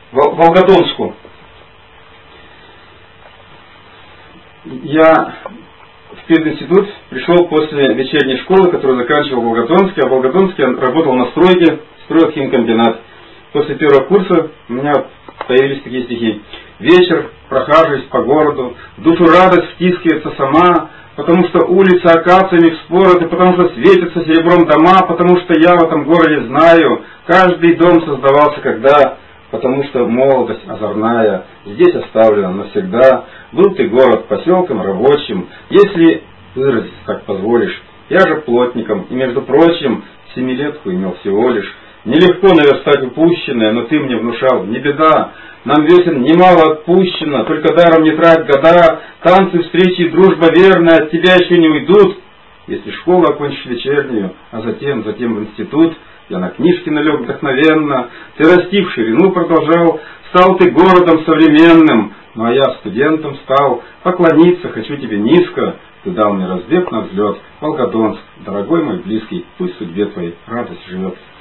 Волгодонску. Я в пединститут пришел после вечерней школы, которую заканчивал в Волгодонске. А в Волгодонске я работал на стройке, строил химкомбинат. После первого курса у меня появились такие стихи. Вечер, прохаживаясь по городу, в душу радость втискивается сама, потому что улицы акациями вспороты, потому что светятся серебром дома, потому что я в этом городе знаю, каждый дом создавался когда, потому что молодость озорная здесь оставлена навсегда. Был ты город поселком рабочим, если выразить так позволишь. Я же плотником, и между прочим, 7-летку имел всего лишь. Нелегко наверстать упущенное, но ты мне внушал, не беда. Нам весен немало отпущено, только даром не трать года. Танцы, встречи и дружба верная от тебя еще не уйдут. Если школу окончишь вечернюю, а затем в институт, я на книжки налег вдохновенно. Ты расти в ширину продолжал, стал ты городом современным. Ну а я студентом стал, поклониться хочу тебе низко. Ты дал мне разбег на взлет, Волгодонск, дорогой мой близкий, пусть в судьбе твоей радость живет.